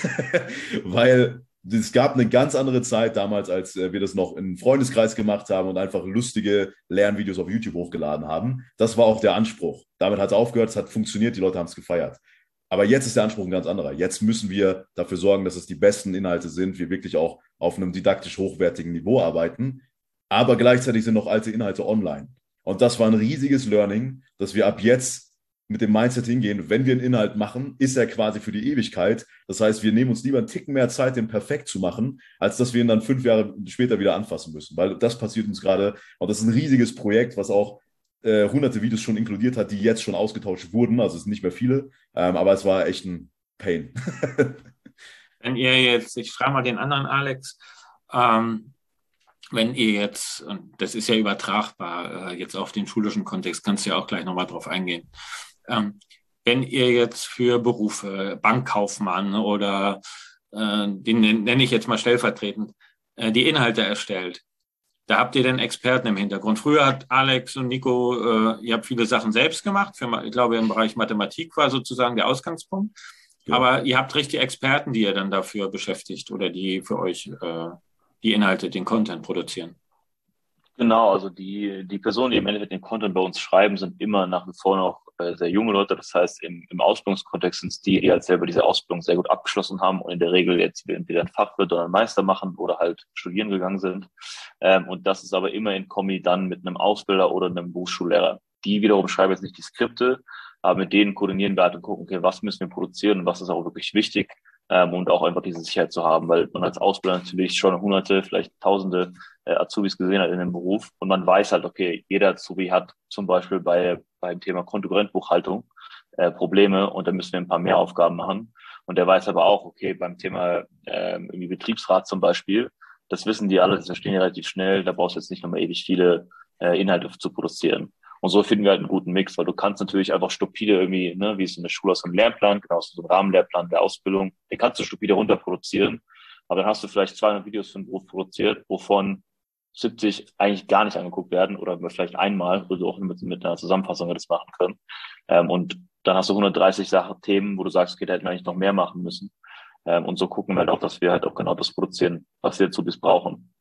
weil es gab eine ganz andere Zeit damals, als wir das noch im Freundeskreis gemacht haben und einfach lustige Lernvideos auf YouTube hochgeladen haben. Das war auch der Anspruch. Damit hat es aufgehört, es hat funktioniert, die Leute haben es gefeiert. Aber jetzt ist der Anspruch ein ganz anderer. Jetzt müssen wir dafür sorgen, dass es die besten Inhalte sind, wir wirklich auch auf einem didaktisch hochwertigen Niveau arbeiten, aber gleichzeitig sind noch alte Inhalte online. Und das war ein riesiges Learning, dass wir ab jetzt mit dem Mindset hingehen, wenn wir einen Inhalt machen, ist er quasi für die Ewigkeit. Das heißt, wir nehmen uns lieber einen Ticken mehr Zeit, den perfekt zu machen, als dass wir ihn dann fünf Jahre später wieder anfassen müssen. Weil das passiert uns gerade. Und das ist ein riesiges Projekt, was auch äh, hunderte Videos schon inkludiert hat, die jetzt schon ausgetauscht wurden. Also es sind nicht mehr viele, ähm, aber es war echt ein Pain. Wenn ihr jetzt, ich frage mal den anderen Alex, ähm, wenn ihr jetzt, und das ist ja übertragbar, äh, jetzt auf den schulischen Kontext, kannst du ja auch gleich nochmal drauf eingehen. Ähm, wenn ihr jetzt für Berufe, Bankkaufmann oder äh, den nenne ich jetzt mal stellvertretend, äh, die Inhalte erstellt, da habt ihr denn Experten im Hintergrund. Früher hat Alex und Nico, äh, ihr habt viele Sachen selbst gemacht, für, ich glaube im Bereich Mathematik war sozusagen der Ausgangspunkt, ja. Aber ihr habt richtig Experten, die ihr dann dafür beschäftigt oder die für euch äh, die Inhalte, den Content produzieren. Genau, also die, die Personen, die im Endeffekt den Content bei uns schreiben, sind immer nach wie vor noch äh, sehr junge Leute. Das heißt, im, im Ausbildungskontext sind es die, die halt selber diese Ausbildung sehr gut abgeschlossen haben und in der Regel jetzt entweder ein Fachwirt oder einen Meister machen oder halt studieren gegangen sind. Ähm, und das ist aber immer in Kombi dann mit einem Ausbilder oder einem Berufsschullehrer. Die wiederum schreiben jetzt nicht die Skripte, aber mit denen koordinieren wir halt und gucken, okay, was müssen wir produzieren und was ist auch wirklich wichtig. Ähm, und auch einfach diese Sicherheit zu haben, weil man als Ausbilder natürlich schon hunderte, vielleicht tausende äh, Azubis gesehen hat in dem Beruf und man weiß halt, okay, jeder Azubi hat zum Beispiel bei beim Thema Kontokorrentbuchhaltung äh, Probleme und da müssen wir ein paar mehr Aufgaben machen und der weiß aber auch, okay, beim Thema äh, irgendwie Betriebsrat zum Beispiel, das wissen die alle, das verstehen die relativ schnell, da brauchst du jetzt nicht nochmal ewig viele äh, Inhalte zu produzieren. Und so finden wir halt einen guten Mix, weil du kannst natürlich einfach stupide irgendwie, ne, wie es in der Schule aus so einem Lernplan, genau so einem Rahmenlehrplan der Ausbildung, den kannst du stupide runterproduzieren. Aber dann hast du vielleicht zweihundert Videos für einen Beruf produziert, wovon siebzig eigentlich gar nicht angeguckt werden oder vielleicht einmal, wo du auch mit, mit einer Zusammenfassung das machen können. Ähm, und dann hast du hundertdreißig Sachen, Themen, wo du sagst, okay, da hätten wir eigentlich noch mehr machen müssen. Ähm, und so gucken wir halt auch, dass wir halt auch genau das produzieren, was wir Azubis brauchen.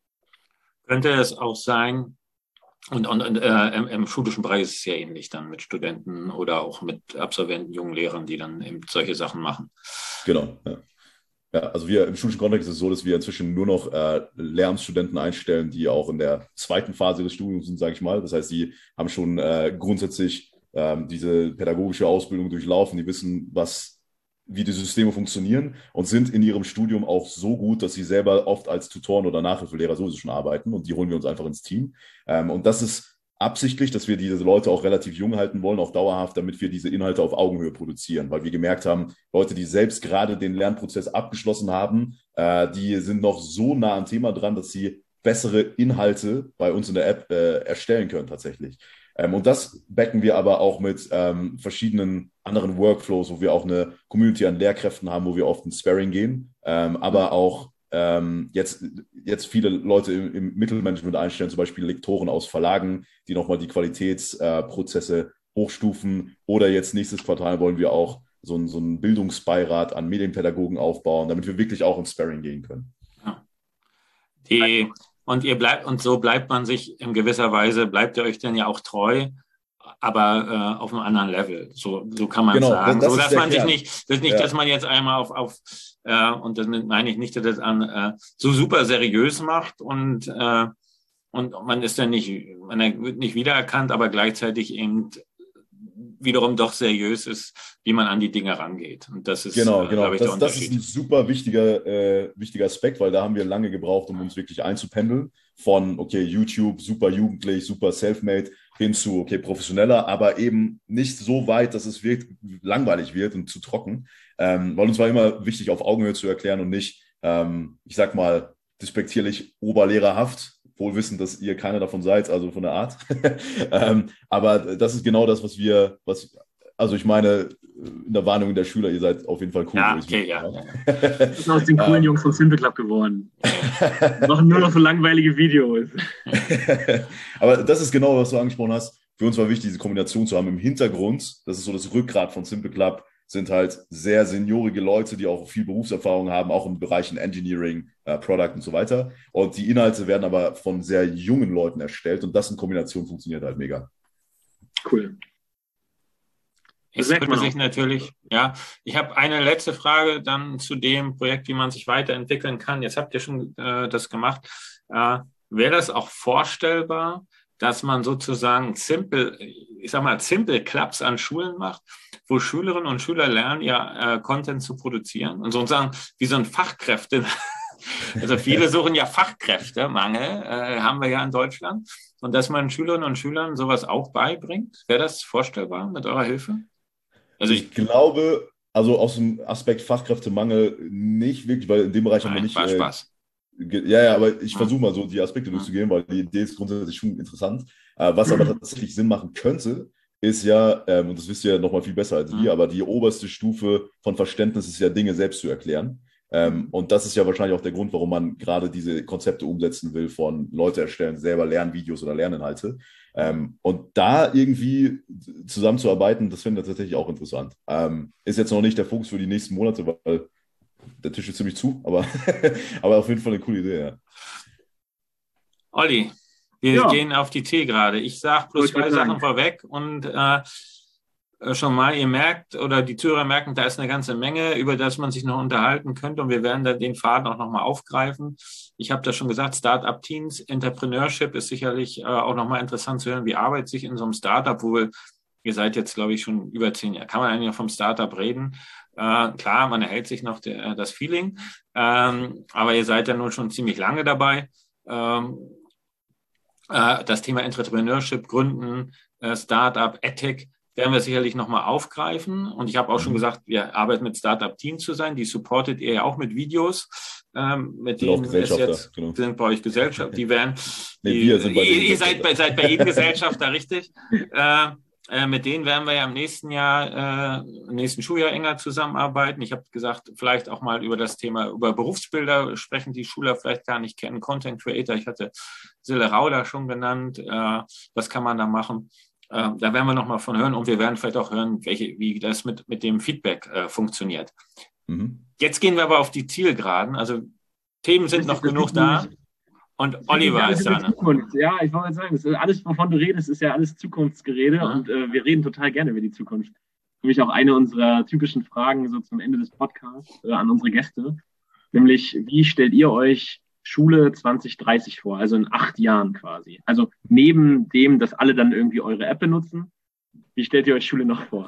Könnte es auch sein, Und, und, und äh, im, im schulischen Bereich ist es ja ähnlich dann mit Studenten oder auch mit Absolventen, jungen Lehrern, die dann eben solche Sachen machen. Genau, ja. Ja, also wir im schulischen Kontext ist es so, dass wir inzwischen nur noch äh, Lehramtsstudenten einstellen, die auch in der zweiten Phase des Studiums sind, sage ich mal. Das heißt, die haben schon äh, grundsätzlich ähm, diese pädagogische Ausbildung durchlaufen, die wissen, was wie die Systeme funktionieren und sind in ihrem Studium auch so gut, dass sie selber oft als Tutoren oder Nachhilfelehrer sowieso schon arbeiten und die holen wir uns einfach ins Team. Ähm, und das ist absichtlich, dass wir diese Leute auch relativ jung halten wollen, auch dauerhaft, damit wir diese Inhalte auf Augenhöhe produzieren, weil wir gemerkt haben, Leute, die selbst gerade den Lernprozess abgeschlossen haben, äh, die sind noch so nah am Thema dran, dass sie bessere Inhalte bei uns in der App äh, erstellen können tatsächlich. Ähm, und das backen wir aber auch mit ähm, verschiedenen anderen Workflows, wo wir auch eine Community an Lehrkräften haben, wo wir oft ins Sparring gehen, ähm, aber auch ähm, jetzt, jetzt viele Leute im, im Mittelmanagement einstellen, zum Beispiel Lektoren aus Verlagen, die nochmal die Qualitätsprozesse äh, hochstufen. Oder jetzt nächstes Quartal wollen wir auch so, ein, so einen Bildungsbeirat an Medienpädagogen aufbauen, damit wir wirklich auch ins Sparring gehen können. Ja. Die, und ihr bleibt, und so bleibt man sich in gewisser Weise, bleibt ihr euch denn ja auch treu, aber äh, auf einem anderen Level. So, so kann man genau, sagen. Das so, dass man sich nicht, das nicht, ja. dass man jetzt einmal auf, auf äh, und das meine ich nicht, dass das an, äh, so super seriös macht und, äh, und man ist dann nicht, man wird nicht wiedererkannt, aber gleichzeitig eben wiederum doch seriös ist, wie man an die Dinge rangeht. Und das ist, genau, äh, genau. glaube ich, das, der Unterschied. Das ist ein super wichtiger, äh, wichtiger Aspekt, weil da haben wir lange gebraucht, um uns wirklich einzupendeln. Von, okay, YouTube, super jugendlich, super self-made, hin zu, okay, professioneller, aber eben nicht so weit, dass es wird, langweilig wird und zu trocken. Ähm, weil uns war immer wichtig, auf Augenhöhe zu erklären und nicht, ähm, ich sag mal, despektierlich oberlehrerhaft, wohl wissend, dass ihr keiner davon seid, also von der Art. ähm, aber das ist genau das, was wir, was also ich meine, in der Wahrnehmung der Schüler, ihr seid auf jeden Fall cool. Ja, okay, ja. Wir sind aus den coolen Jungs von Simple Club geworden. Machen nur noch so langweilige Videos. Aber das ist genau, was du angesprochen hast. Für uns war wichtig, diese Kombination zu haben im Hintergrund. Das ist so das Rückgrat von Simple Club. Sind halt sehr seniorige Leute, die auch viel Berufserfahrung haben, auch in Bereichen Engineering, äh, Product und so weiter. Und die Inhalte werden aber von sehr jungen Leuten erstellt und das in Kombination funktioniert halt mega. Cool. Es könnte sich natürlich, ja, ich habe eine letzte Frage dann zu dem Projekt, wie man sich weiterentwickeln kann. Jetzt habt ihr schon äh, das gemacht. Äh, Wäre das auch vorstellbar, dass man sozusagen simple, ich sag mal, simple Clubs an Schulen macht, wo Schülerinnen und Schüler lernen, ja, äh, Content zu produzieren und sozusagen wie so ein Fachkräfte, also viele suchen ja Fachkräftemangel, äh, haben wir ja in Deutschland, und dass man Schülerinnen und Schülern sowas auch beibringt. Wäre das vorstellbar mit eurer Hilfe? Also ich, ich glaube, also aus dem Aspekt Fachkräftemangel nicht wirklich, weil in dem Bereich haben wir nicht. War Spaß. Äh, ja, ja, aber ich versuche mal so die Aspekte durchzugehen, weil die Idee ist grundsätzlich schon interessant. Äh, was aber tatsächlich Sinn machen könnte, ist ja, ähm, und das wisst ihr ja nochmal viel besser als wir, aber die oberste Stufe von Verständnis ist ja, Dinge selbst zu erklären. Ähm, und das ist ja wahrscheinlich auch der Grund, warum man gerade diese Konzepte umsetzen will, von Leute erstellen, selber Lernvideos oder Lerninhalte. Ähm, und da irgendwie zusammenzuarbeiten, das finde ich tatsächlich auch interessant. Ähm, ist jetzt noch nicht der Fokus für die nächsten Monate, weil der Tisch ist ziemlich zu, aber, aber auf jeden Fall eine coole Idee, ja. Olli, wir ja. gehen auf die Tee gerade. Ich sage bloß zwei Sachen vorweg und äh, schon mal, ihr merkt, oder die Zuhörer merken, da ist eine ganze Menge, über das man sich noch unterhalten könnte, und wir werden dann den Faden auch nochmal aufgreifen. Ich habe das schon gesagt, Startup-Teams, Entrepreneurship ist sicherlich äh, auch nochmal interessant zu hören, wie arbeitet sich in so einem Startup, wo ihr seid jetzt, glaube ich, schon über zehn Jahre, kann man eigentlich noch vom Startup reden? Äh, klar, man erhält sich noch der, das Feeling, ähm, aber ihr seid ja nun schon ziemlich lange dabei. Ähm, äh, das Thema Entrepreneurship, Gründen, äh, Startup, Ethik, werden wir sicherlich nochmal aufgreifen. Und ich habe auch schon gesagt, wir arbeiten mit Startup-Teams zusammen. Die supportet ihr ja auch mit Videos. Ähm, mit denen ist jetzt, genau. Sind bei euch Gesellschaft. Die werden, nee, die, wir sind bei ihr, ihr seid, bei, seid bei jedem Gesellschafter, richtig? Äh, äh, mit denen werden wir ja im nächsten Jahr, äh, im nächsten Schuljahr enger zusammenarbeiten. Ich habe gesagt, vielleicht auch mal über das Thema, über Berufsbilder sprechen, die Schüler vielleicht gar nicht kennen. Content Creator, ich hatte Sille Rauder schon genannt. Äh, was kann man da machen? Äh, da werden wir noch mal von hören, und wir werden vielleicht auch hören, welche, wie das mit, mit dem Feedback äh, funktioniert. Mhm. Jetzt gehen wir aber auf die Zielgeraden. Also Themen sind noch genug da. Und Oliver ist da. Ne? Ja, ich wollte mal sagen, das ist alles, wovon du redest, ist ja alles Zukunftsgerede, ja. Und äh, wir reden total gerne über die Zukunft. Für mich auch eine unserer typischen Fragen so zum Ende des Podcasts äh, an unsere Gäste, nämlich, wie stellt ihr euch Schule zwanzig dreißig vor, also in acht Jahren quasi? Also neben dem, dass alle dann irgendwie eure App benutzen, wie stellt ihr euch Schule noch vor?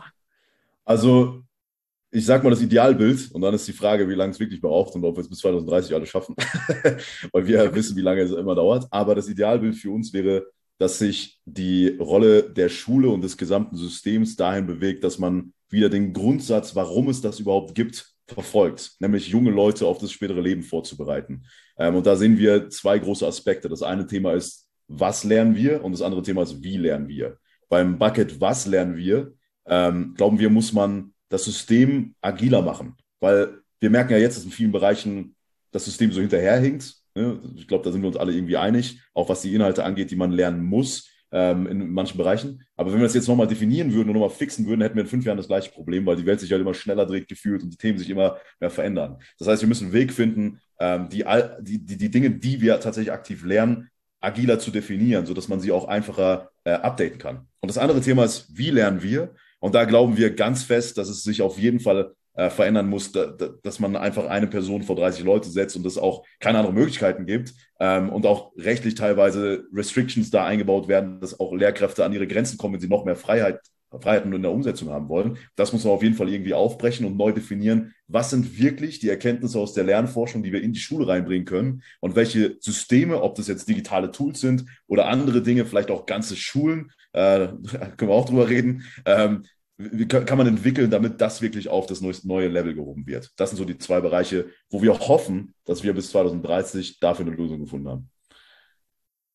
Also ich sag mal das Idealbild, und dann ist die Frage, wie lange es wirklich braucht und ob wir es bis zwanzig dreißig alle schaffen, weil wir wissen, wie lange es immer dauert. Aber das Idealbild für uns wäre, dass sich die Rolle der Schule und des gesamten Systems dahin bewegt, dass man wieder den Grundsatz, warum es das überhaupt gibt, verfolgt, nämlich junge Leute auf das spätere Leben vorzubereiten. Ähm, und da sehen wir zwei große Aspekte. Das eine Thema ist, was lernen wir? Und das andere Thema ist, wie lernen wir? Beim Bucket, was lernen wir, ähm, glauben wir, muss man das System agiler machen. Weil wir merken ja jetzt, dass in vielen Bereichen das System so hinterherhinkt. Ne? Ich glaube, da sind wir uns alle irgendwie einig, auch was die Inhalte angeht, die man lernen muss ähm, in manchen Bereichen. Aber wenn wir das jetzt nochmal definieren würden und nochmal fixen würden, hätten wir in fünf Jahren das gleiche Problem, weil die Welt sich halt immer schneller dreht gefühlt und die Themen sich immer mehr verändern. Das heißt, wir müssen einen Weg finden, ähm, die, die, die, die Dinge, die wir tatsächlich aktiv lernen, agiler zu definieren, sodass man sie auch einfacher äh, updaten kann. Und das andere Thema ist, wie lernen wir? Und da glauben wir ganz fest, dass es sich auf jeden Fall äh, verändern muss, da, da, dass man einfach eine Person vor dreißig Leute setzt und es auch keine anderen Möglichkeiten gibt ähm, und auch rechtlich teilweise Restrictions da eingebaut werden, dass auch Lehrkräfte an ihre Grenzen kommen, wenn sie noch mehr Freiheit, Freiheiten in der Umsetzung haben wollen. Das muss man auf jeden Fall irgendwie aufbrechen und neu definieren. Was sind wirklich die Erkenntnisse aus der Lernforschung, die wir in die Schule reinbringen können, und welche Systeme, ob das jetzt digitale Tools sind oder andere Dinge, vielleicht auch ganze Schulen, äh, können wir auch drüber reden, ähm, wie kann man entwickeln, damit das wirklich auf das neue Level gehoben wird. Das sind so die zwei Bereiche, wo wir hoffen, dass wir bis zwanzig dreißig dafür eine Lösung gefunden haben.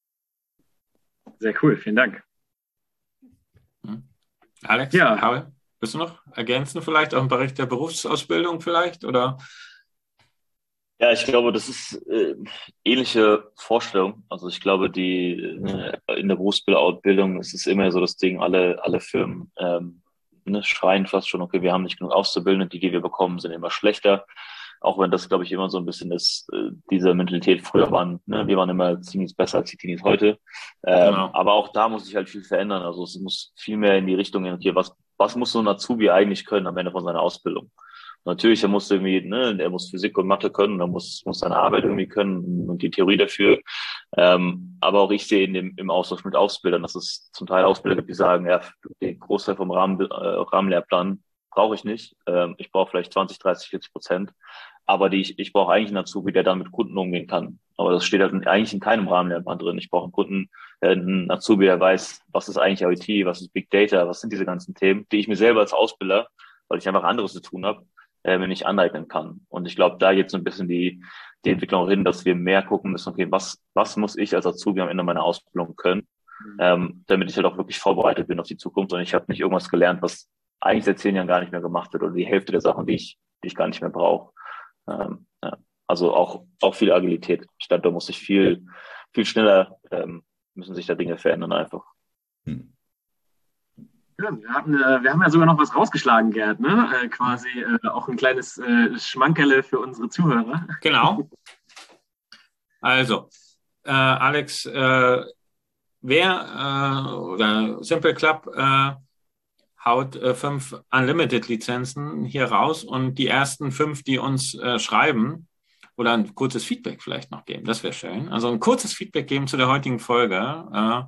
Sehr cool, vielen Dank. Alex? Ja, Willst du noch ergänzen vielleicht auch im Bereich der Berufsausbildung vielleicht, oder? Ja, ich glaube, das ist äh, ähnliche Vorstellung. Also ich glaube, die äh, in der Berufsbildung ist es immer so das Ding, alle, alle Firmen ähm, ne, schreien fast schon, okay, wir haben nicht genug Auszubildende, die, die wir bekommen, sind immer schlechter. Auch wenn das, glaube ich, immer so ein bisschen ist, äh, diese Mentalität früher waren, ne, wir waren immer Teenies besser als die Teenies heute. Ähm, Genau. Aber auch da muss sich halt viel verändern. Also es muss viel mehr in die Richtung gehen, okay, was, was muss so ein Azubi eigentlich können am Ende von seiner Ausbildung? Natürlich, er muss irgendwie, ne, er muss Physik und Mathe können, er muss, muss seine Arbeit irgendwie können und die Theorie dafür. Ähm, aber auch ich sehe in dem, im Austausch mit Ausbildern, dass es zum Teil Ausbilder gibt, die sagen, ja, den Großteil vom Rahmen, äh, Rahmenlehrplan brauche ich nicht. Ähm, ich brauche vielleicht zwanzig, dreißig, vierzig Prozent. Aber die, ich, ich brauche eigentlich einen Azubi, der dann mit Kunden umgehen kann. Aber das steht halt eigentlich in keinem Rahmenlehrplan drin. Ich brauche einen Kunden, äh, einen Azubi, der weiß, was ist eigentlich I O T, was ist Big Data, was sind diese ganzen Themen, die ich mir selber als Ausbilder, weil ich einfach anderes zu tun habe, äh, mir nicht aneignen kann. Und ich glaube, da geht so ein bisschen die, die Entwicklung hin, dass wir mehr gucken müssen, okay, was, was muss ich als Azubi am Ende meiner Ausbildung können, ähm, damit ich halt auch wirklich vorbereitet bin auf die Zukunft und ich habe nicht irgendwas gelernt, was eigentlich seit zehn Jahren gar nicht mehr gemacht wird oder die Hälfte der Sachen, die ich, die ich gar nicht mehr brauche. Ähm, ja. Also auch, auch viel Agilität. Ich glaube, da muss sich viel, viel schneller, ähm, müssen sich da Dinge verändern einfach. Hm. Ja, wir, hatten, äh, wir haben ja sogar noch was rausgeschlagen, Gerd, ne? Äh, quasi äh, auch ein kleines äh, Schmankerle für unsere Zuhörer. Genau. Also, äh, Alex, äh, wer äh, oder Simple Club äh, haut äh, fünf Unlimited-Lizenzen hier raus und die ersten fünf, die uns äh, schreiben oder ein kurzes Feedback vielleicht noch geben, das wäre schön. Also ein kurzes Feedback geben zu der heutigen Folge. Äh,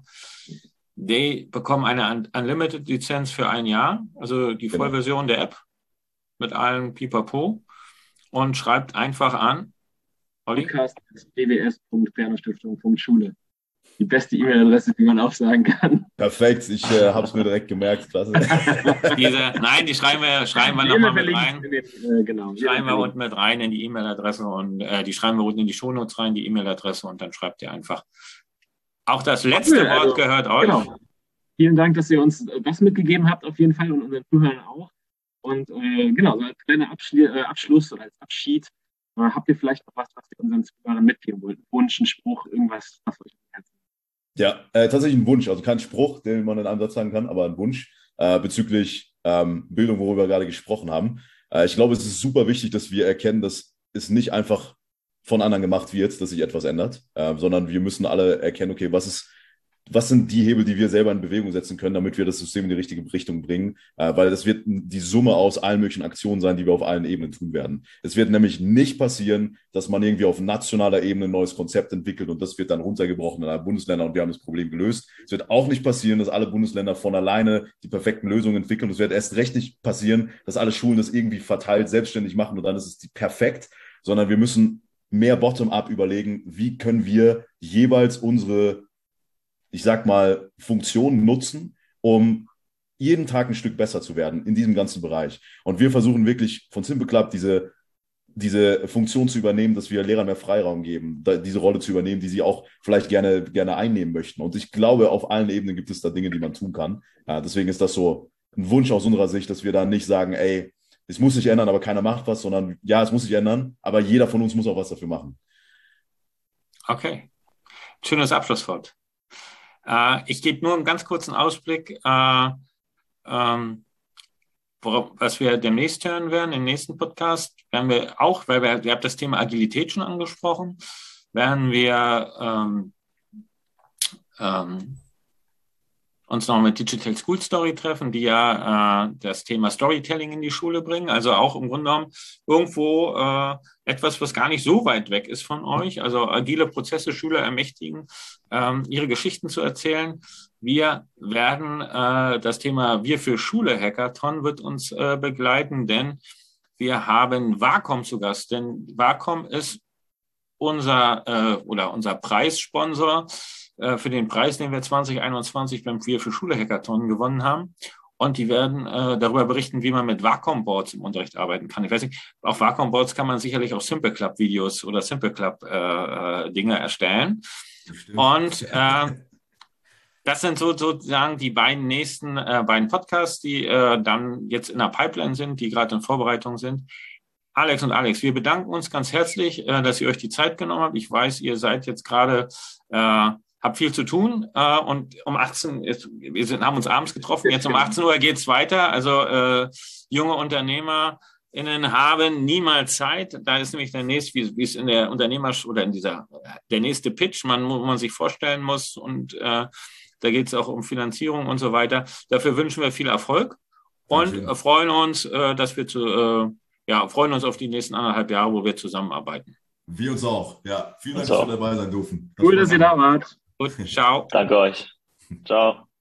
die bekommen eine Unlimited-Lizenz für ein Jahr, also die Genau. Vollversion der App mit allem Pipapo und schreibt einfach an Olli? podcast punkt b w s punkt bernhard-stiftung punkt schule. Die beste E-Mail-Adresse, die man auch sagen kann. Perfekt, ich äh, habe es mir direkt gemerkt. Klasse. Diese, nein, die schreiben wir, schreiben wir nochmal mit rein. Den, äh, genau, schreiben wir unten mit rein in die E-Mail-Adresse und äh, die schreiben wir unten in die Shownotes rein, die E-Mail-Adresse und dann schreibt ihr einfach. Auch das letzte cool, also, Wort gehört euch. Genau. Vielen Dank, dass ihr uns das mitgegeben habt, auf jeden Fall und unseren Zuhörern auch. Und äh, genau, so als kleiner Abschli- äh, Abschluss oder als Abschied, äh, habt ihr vielleicht noch was, was ihr unseren Zuhörern mitgeben wollt? Wunsch, ein Spruch, irgendwas, was euch am Herzen liegt? Ja, äh, tatsächlich ein Wunsch, also kein Spruch, den man in einem Satz sagen kann, aber ein Wunsch äh, bezüglich ähm, Bildung, worüber wir gerade gesprochen haben. Äh, ich glaube, es ist super wichtig, dass wir erkennen, dass es nicht einfach von anderen gemacht wird, dass sich etwas ändert, äh, sondern wir müssen alle erkennen, okay, was ist, was sind die Hebel, die wir selber in Bewegung setzen können, damit wir das System in die richtige Richtung bringen, äh, weil das wird die Summe aus allen möglichen Aktionen sein, die wir auf allen Ebenen tun werden. Es wird nämlich nicht passieren, dass man irgendwie auf nationaler Ebene ein neues Konzept entwickelt und das wird dann runtergebrochen in alle Bundesländer und wir haben das Problem gelöst. Es wird auch nicht passieren, dass alle Bundesländer von alleine die perfekten Lösungen entwickeln. Es wird erst recht nicht passieren, dass alle Schulen das irgendwie verteilt selbstständig machen und dann ist es perfekt, sondern wir müssen mehr bottom-up überlegen, wie können wir jeweils unsere, ich sag mal, Funktionen nutzen, um jeden Tag ein Stück besser zu werden in diesem ganzen Bereich. Und wir versuchen wirklich von Simple Club diese, diese Funktion zu übernehmen, dass wir Lehrern mehr Freiraum geben, diese Rolle zu übernehmen, die sie auch vielleicht gerne, gerne einnehmen möchten. Und ich glaube, auf allen Ebenen gibt es da Dinge, die man tun kann. Ja, deswegen ist das so ein Wunsch aus unserer Sicht, dass wir da nicht sagen, ey, es muss sich ändern, aber keiner macht was, sondern ja, es muss sich ändern, aber jeder von uns muss auch was dafür machen. Okay, schönes Abschlusswort. Äh, ich gebe nur einen ganz kurzen Ausblick, äh, ähm, worauf, was wir demnächst hören werden, im nächsten Podcast. Werden wir auch, weil wir, ihr habt das Thema Agilität schon angesprochen, werden wir ähm, ähm, uns noch mit Digital School Story treffen, die ja äh, das Thema Storytelling in die Schule bringen. Also auch im Grunde genommen irgendwo äh, etwas, was gar nicht so weit weg ist von euch. Also agile Prozesse, Schüler ermächtigen, ähm, ihre Geschichten zu erzählen. Wir werden äh, das Thema Wir für Schule Hackathon wird uns äh, begleiten, denn wir haben Wacom zu Gast. Denn Wacom ist unser äh, oder unser Preissponsor für den Preis, den wir zwanzig einundzwanzig beim Wir für Schule Hackathon gewonnen haben. Und die werden äh, darüber berichten, wie man mit Wacom-Boards im Unterricht arbeiten kann. Ich weiß nicht, auf Wacom-Boards kann man sicherlich auch Simple Club-Videos oder Simple Club-Dinge äh, erstellen. Bestimmt. Und äh, das sind so, sozusagen die beiden nächsten äh, beiden Podcasts, die äh, dann jetzt in der Pipeline sind, die gerade in Vorbereitung sind. Alex und Alex, wir bedanken uns ganz herzlich, äh, dass ihr euch die Zeit genommen habt. Ich weiß, ihr seid jetzt gerade, äh, habt viel zu tun äh, und um achtzehn, ist, wir sind, haben uns abends getroffen, jetzt um achtzehn Uhr geht's weiter. Also äh, junge UnternehmerInnen haben niemals Zeit. Da ist nämlich der nächste, wie, wie es in der Unternehmer- oder in dieser, der nächste Pitch, man, wo man sich vorstellen muss und äh, da geht es auch um Finanzierung und so weiter. Dafür wünschen wir viel Erfolg und äh, freuen uns, äh, dass wir zu, äh, ja, freuen uns auf die nächsten anderthalb Jahre, wo wir zusammenarbeiten. Wir uns auch. Ja, vielen Dank, Uns dass auch. wir dabei sein durften. Cool, dass ihr da wart. Gut, ciao. Danke euch. Ciao.